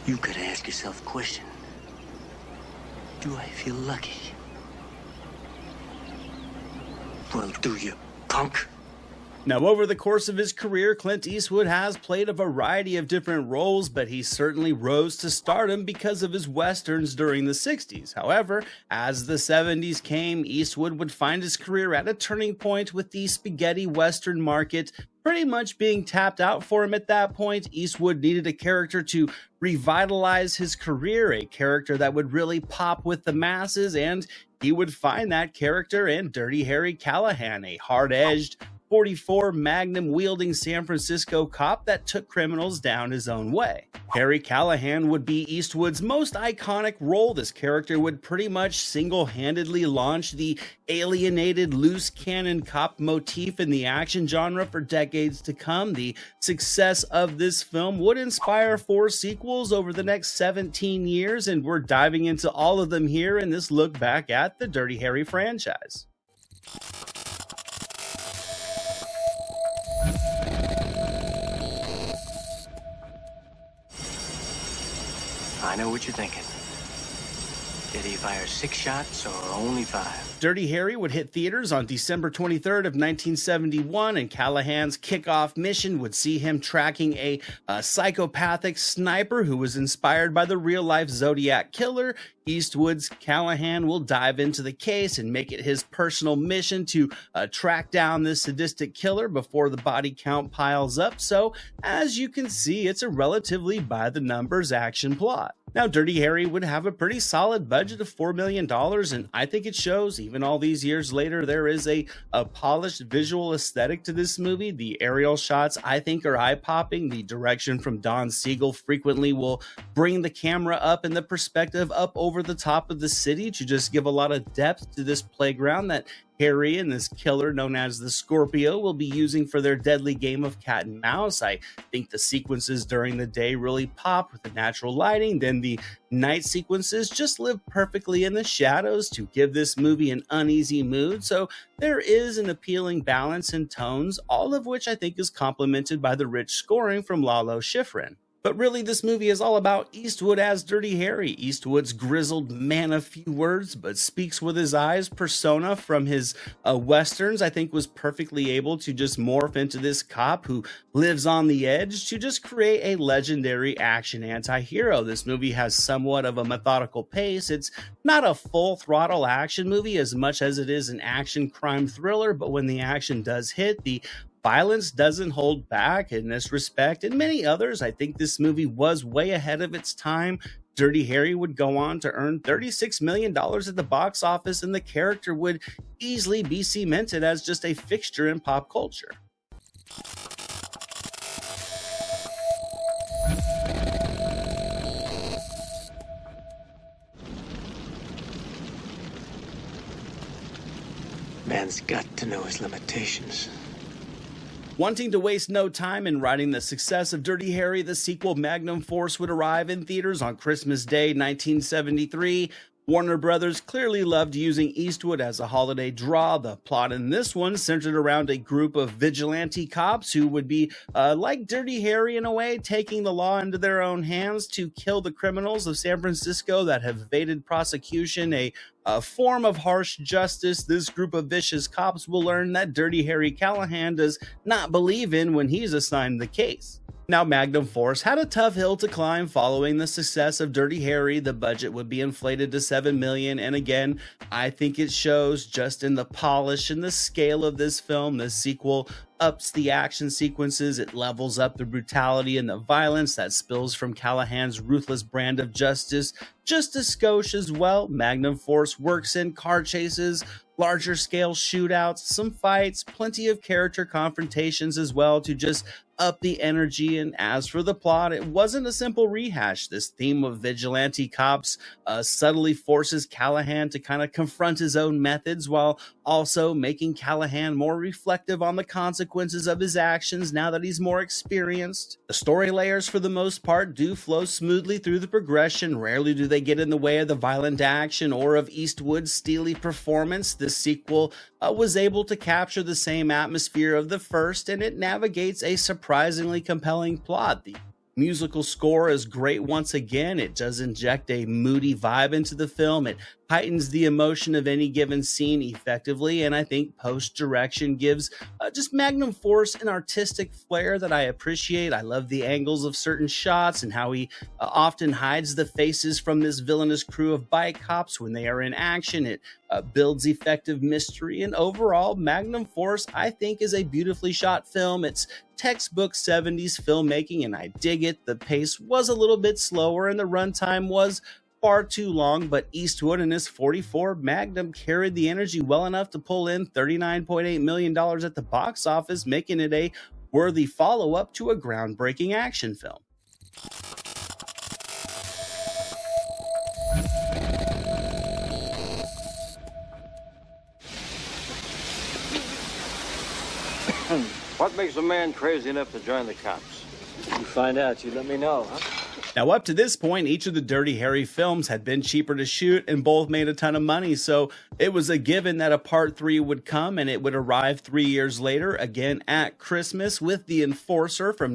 You gotta ask yourself a question. Do I feel lucky? Well, do you, punk? Now, over the course of his career, Clint Eastwood has played a variety of different roles, but he certainly rose to stardom because of his westerns during the 60s. However, as the 70s came, Eastwood would find his career at a turning point with the spaghetti western market pretty much being tapped out for him at that point. Eastwood needed a character to revitalize his career, a character that would really pop with the masses, and he would find that character in Dirty Harry Callahan, a hard-edged, .44 Magnum-wielding San Francisco cop that took criminals down his own way. Harry Callahan would be Eastwood's most iconic role. This character would pretty much single-handedly launch the alienated loose cannon cop motif in the action genre for decades to come. The success of this film would inspire 4 sequels over the next 17 years, and we're diving into all of them here in this look back at the Dirty Harry franchise. I know what you're thinking. Did he fire 6 shots or only 5? Dirty Harry would hit theaters on December 23rd of 1971, and Callahan's kickoff mission would see him tracking a psychopathic sniper who was inspired by the real-life Zodiac killer. Eastwood's Callahan will dive into the case and make it his personal mission to track down this sadistic killer before the body count piles up. So, as you can see, it's a relatively by-the-numbers action plot. Now, Dirty Harry would have a pretty solid budget of $4 million, and I think it shows. Even all these years later, there is a polished visual aesthetic to this movie. The aerial shots, I think, are eye-popping. The direction from Don Siegel frequently will bring the camera up and the perspective up over the top of the city to just give a lot of depth to this playground that Harry and this killer known as the Scorpio will be using for their deadly game of cat and mouse. I think the sequences during the day really pop with the natural lighting. Then the night sequences just live perfectly in the shadows to give this movie an uneasy mood. So there is an appealing balance in tones, all of which I think is complemented by the rich scoring from Lalo Schifrin. But really, this movie is all about Eastwood as Dirty Harry. Eastwood's grizzled man of few words, but speaks with his eyes persona from his westerns, I think, was perfectly able to just morph into this cop who lives on the edge to just create a legendary action anti-hero. This movie has somewhat of a methodical pace. It's not a full throttle action movie as much as it is an action crime thriller, but when the action does hit, the violence doesn't hold back in this respect. And many others, I think this movie was way ahead of its time. Dirty Harry would go on to earn $36 million at the box office, and the character would easily be cemented as just a fixture in pop culture. Man's got to know his limitations. Wanting to waste no time in writing the success of Dirty Harry, the sequel Magnum Force would arrive in theaters on Christmas Day 1973. Warner Brothers clearly loved using Eastwood as a holiday draw. The plot in this one centered around a group of vigilante cops who would be, like Dirty Harry in a way, taking the law into their own hands to kill the criminals of San Francisco that have evaded prosecution, a form of harsh justice this group of vicious cops will learn that Dirty Harry Callahan does not believe in when he's assigned the case. Now, Magnum Force had a tough hill to climb following the success of Dirty Harry. The budget would be inflated to $7 million, and again, I think it shows just in the polish and the scale of this film. The sequel ups the action sequences, it levels up the brutality and the violence that spills from Callahan's ruthless brand of justice just a skosh as well. Magnum Force works in car chases, larger scale shootouts, some fights, plenty of character confrontations as well to just up the energy. And as for the plot, it wasn't a simple rehash. This theme of vigilante cops subtly forces Callahan to kind of confront his own methods while also making Callahan more reflective on the consequences of his actions now that he's more experienced. The story layers, for the most part, do flow smoothly through the progression. Rarely do they get in the way of the violent action or of Eastwood's steely performance. This sequel was able to capture the same atmosphere of the first, and it navigates a surprisingly compelling plot. The musical score is great once again. It does inject a moody vibe into the film. It heightens the emotion of any given scene effectively, and I think post direction gives just Magnum Force an artistic flair that I appreciate. I love the angles of certain shots and how he often hides the faces from this villainous crew of bike cops when they are in action. It builds effective mystery, and overall, Magnum Force, I think, is a beautifully shot film. It's textbook 70s filmmaking, and I dig it. The pace was a little bit slower, and the runtime was far too long, but Eastwood and his 44 Magnum carried the energy well enough to pull in $39.8 million at the box office, making it a worthy follow-up to a groundbreaking action film. What makes a man crazy enough to join the cops? You find out, you let me know, huh? Now, up to this point, each of the Dirty Harry films had been cheaper to shoot and both made a ton of money, so it was a given that a part 3 would come, and it would arrive 3 years later, again at Christmas, with The Enforcer from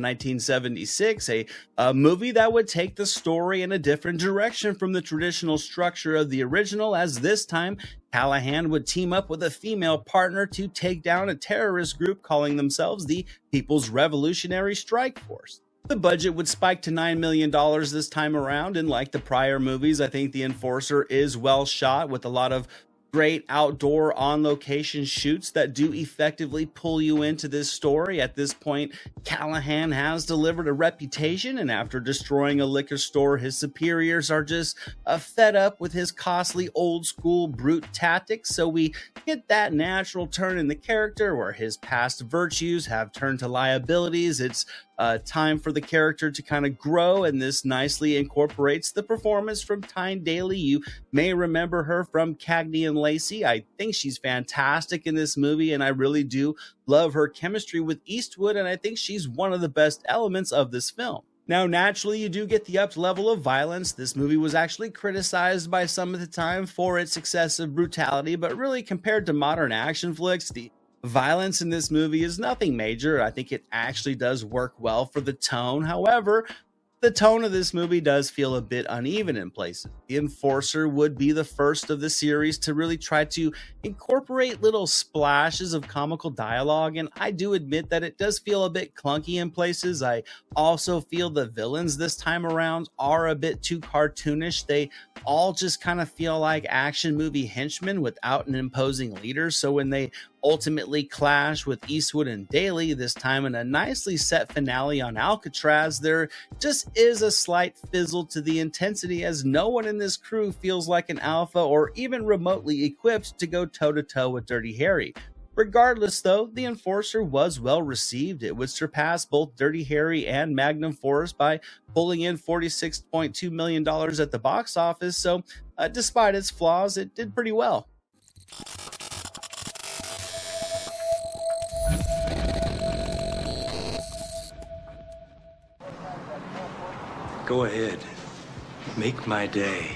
1976, a movie that would take the story in a different direction from the traditional structure of the original, as this time Callahan would team up with a female partner to take down a terrorist group calling themselves the People's Revolutionary Strike Force. The budget would spike to $9 million this time around, and like the prior movies, I think The Enforcer is well shot with a lot of great outdoor on-location shoots that do effectively pull you into this story. At this point, Callahan has delivered a reputation, and after destroying a liquor store, his superiors are just fed up with his costly old-school brute tactics, so we get that natural turn in the character where his past virtues have turned to liabilities. It's time for the character to kind of grow, and this nicely incorporates the performance from Tyne Daly. You may remember her from Cagney and Lacey. I think she's fantastic in this movie, and I really do love her chemistry with Eastwood, and I think she's one of the best elements of this film. Now, naturally, you do get the upped level of violence. This movie was actually criticized by some at the time for its excessive brutality, but really, compared to modern action flicks, the violence in this movie is nothing major. I think it actually does work well for the tone. However, the tone of this movie does feel a bit uneven in places. The Enforcer would be the first of the series to really try to incorporate little splashes of comical dialogue, and I do admit that it does feel a bit clunky in places. I also feel the villains this time around are a bit too cartoonish. They all just kind of feel like action movie henchmen without an imposing leader, so when they ultimately clash with Eastwood and Daly, this time in a nicely set finale on Alcatraz, there just is a slight fizzle to the intensity, as no one in this crew feels like an alpha or even remotely equipped to go toe-to-toe with Dirty Harry. Regardless, though, The Enforcer was well received. It would surpass both Dirty Harry and Magnum Force by pulling in $46.2 million at the box office, so despite its flaws, it did pretty well. Go ahead. Make my day.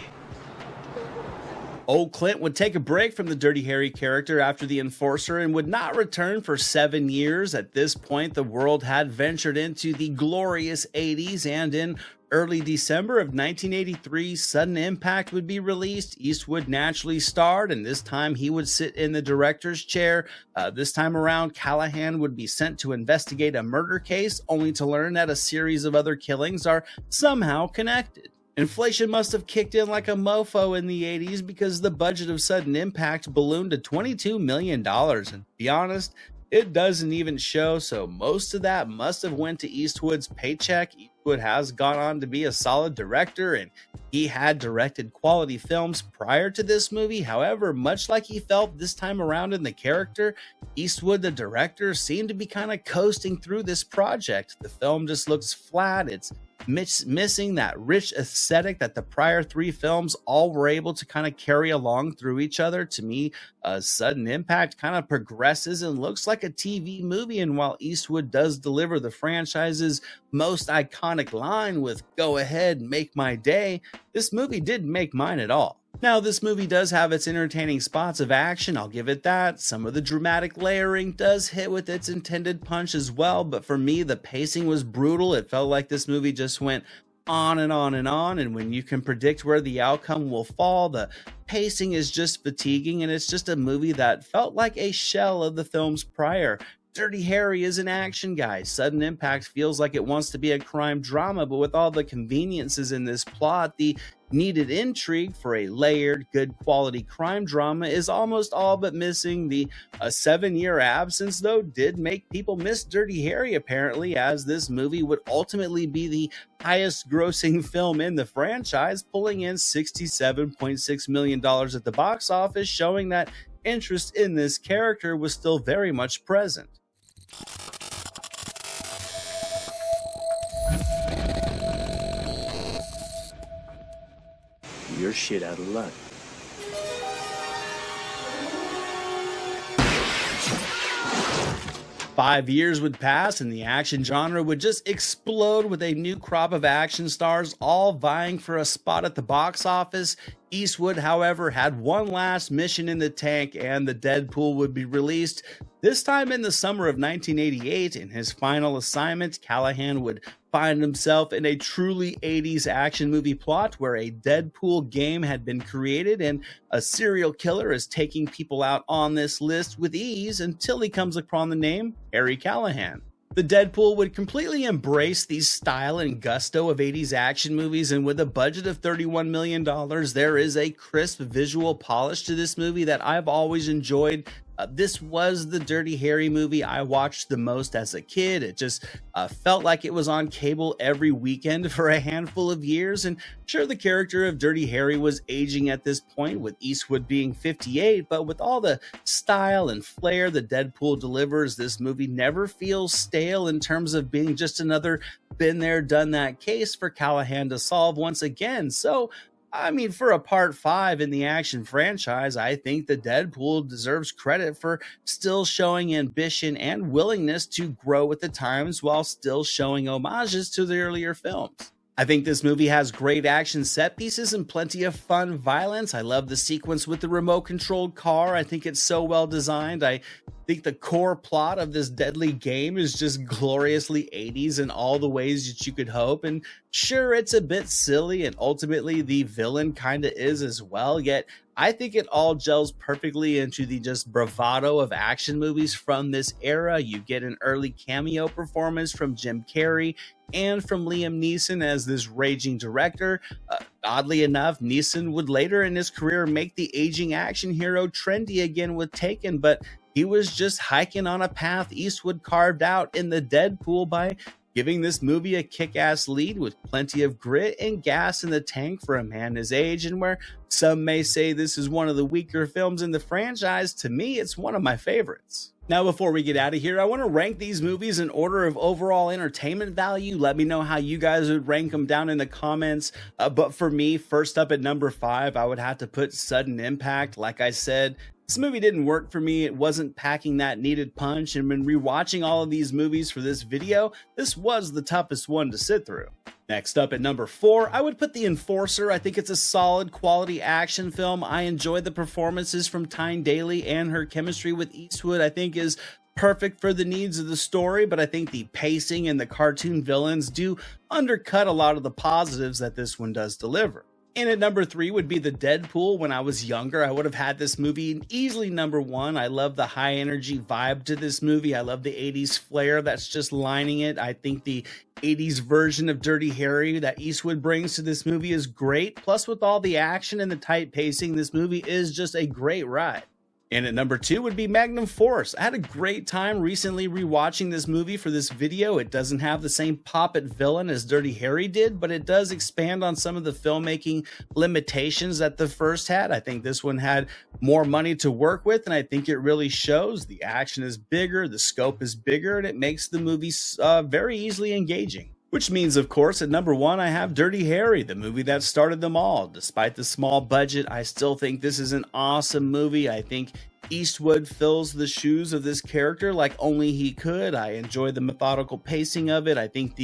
Old Clint would take a break from the Dirty Harry character after The Enforcer and would not return for 7 years. At this point, the world had ventured into the glorious 80s, and in early December of 1983, Sudden Impact would be released. Eastwood naturally starred, and this time he would sit in the director's chair. This time around, Callahan would be sent to investigate a murder case, only to learn that a series of other killings are somehow connected. Inflation must have kicked in like a mofo in the 80s, because the budget of Sudden Impact ballooned to $22 million, and to be honest, it doesn't even show, so most of that must have went to Eastwood's paycheck. Eastwood has gone on to be a solid director, and he had directed quality films prior to this movie. However, much like he felt this time around in The Character, Eastwood, the director, seemed to be kind of coasting through this project. The film just looks flat. It's missing that rich aesthetic that the prior 3 films all were able to kind of carry along through each other. To me, Sudden Impact kind of progresses and looks like a TV movie, and while Eastwood does deliver the franchise's most iconic line with "Go ahead, make my day," this movie didn't make mine at all. Now, this movie does have its entertaining spots of action, I'll give it that. Some of the dramatic layering does hit with its intended punch as well, but for me, the pacing was brutal. It felt like this movie just went on and on and on, and when you can predict where the outcome will fall, the pacing is just fatiguing, and it's just a movie that felt like a shell of the films prior. Dirty Harry is an action guy. Sudden Impact feels like it wants to be a crime drama, but with all the conveniences in this plot, the needed intrigue for a layered, good quality crime drama is almost all but missing. The 7-year absence, though, did make people miss Dirty Harry, apparently, as this movie would ultimately be the highest grossing film in the franchise, pulling in $67.6 million at the box office, showing that interest in this character was still very much present. You're shit out of luck. Five years would pass and the action genre would just explode with a new crop of action stars all vying for a spot at the box office. Eastwood, however, had one last mission in the tank and the Deadpool would be released. This time in the summer of 1988, in his final assignment, Callahan would find himself in a truly 80s action movie plot where a Deadpool game had been created and a serial killer is taking people out on this list with ease until he comes upon the name Harry Callahan. The Deadpool would completely embrace the style and gusto of 80s action movies, and with a budget of $31 million, there is a crisp visual polish to this movie that I've always enjoyed. This was the Dirty Harry movie I watched the most as a kid. It just felt like it was on cable every weekend for a handful of years. And sure, the character of Dirty Harry was aging at this point, with Eastwood being 58, but with all the style and flair the Deadpool delivers, this movie never feels stale in terms of being just another been there, done that case for Callahan to solve once again. So, I mean, for a part 5 in the action franchise, I think the Deadpool deserves credit for still showing ambition and willingness to grow with the times while still showing homages to the earlier films. I think this movie has great action set pieces and plenty of fun violence. I love the sequence with the remote-controlled car. I think it's so well designed. I think the core plot of this deadly game is just gloriously 80s in all the ways that you could hope. And sure, it's a bit silly, and ultimately the villain kind of is as well, yet I think it all gels perfectly into the just bravado of action movies from this era. You get an early cameo performance from Jim Carrey and from Liam Neeson as this raging director. Oddly enough, Neeson would later in his career make the aging action hero trendy again with Taken, but he was just hiking on a path Eastwood carved out in the Deadpool by giving this movie a kick-ass lead with plenty of grit and gas in the tank for a man his age, and where some may say this is one of the weaker films in the franchise, to me it's one of my favorites. Now, before we get out of here, I want to rank these movies in order of overall entertainment value. Let me know how you guys would rank them down in the comments. But for me, first up at number 5, I would have to put Sudden Impact. Like I said, this movie didn't work for me. It wasn't packing that needed punch. And when rewatching all of these movies for this video, this was the toughest one to sit through. Next up at number 4, I would put The Enforcer. I think it's a solid quality action film. I enjoyed the performances from Tyne Daly, and her chemistry with Eastwood I think is perfect for the needs of the story, but I think the pacing and the cartoon villains do undercut a lot of the positives that this one does deliver. And at number 3 would be The Deadpool. When I was younger, I would have had this movie easily number 1. I love the high energy vibe to this movie. I love the 80s flair that's just lining it. I think the 80s version of Dirty Harry that Eastwood brings to this movie is great. Plus, with all the action and the tight pacing, this movie is just a great ride. And at number 2 would be Magnum Force. I had a great time recently rewatching this movie for this video. It doesn't have the same pop at villain as Dirty Harry did, but it does expand on some of the filmmaking limitations that the first had. I think this one had more money to work with, and I think it really shows. The action is bigger, the scope is bigger, and it makes the movie very easily engaging. Which means, of course, at number 1, I have Dirty Harry, the movie that started them all. Despite the small budget, I still think this is an awesome movie. I think Eastwood fills the shoes of this character like only he could. I enjoy the methodical pacing of it. I think the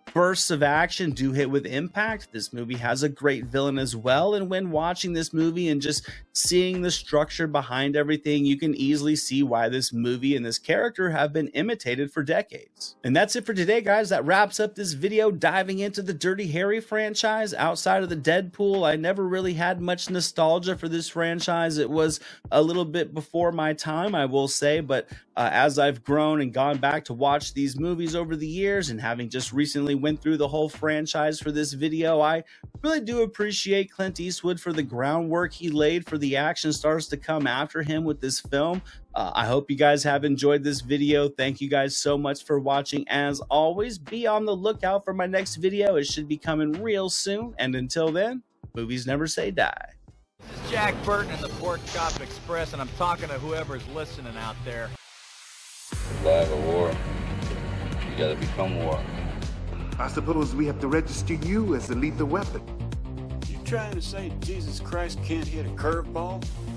bursts of action do hit with impact. This movie has a great villain as well, and when watching this movie and just seeing the structure behind everything, you can easily see why this movie and this character have been imitated for decades. And that's it for today, guys. That wraps up this video diving into the Dirty Harry franchise. Outside of the Deadpool, I never really had much nostalgia for this franchise. It was a little bit before my time, I will say, but as I've grown and gone back to watch these movies over the years, and having just recently went through the whole franchise for this video, I really do appreciate Clint Eastwood for the groundwork he laid for the action stars to come after him with this film. I hope you guys have enjoyed this video. Thank you guys so much for watching. As always, be on the lookout for my next video. It should be coming real soon. And until then, movies never say die. This is Jack Burton in the Pork Chop Express, and I'm talking to whoever's listening out there. Survive a war, you gotta become war. I suppose we have to register you as the lethal weapon. You trying to say Jesus Christ can't hit a curveball?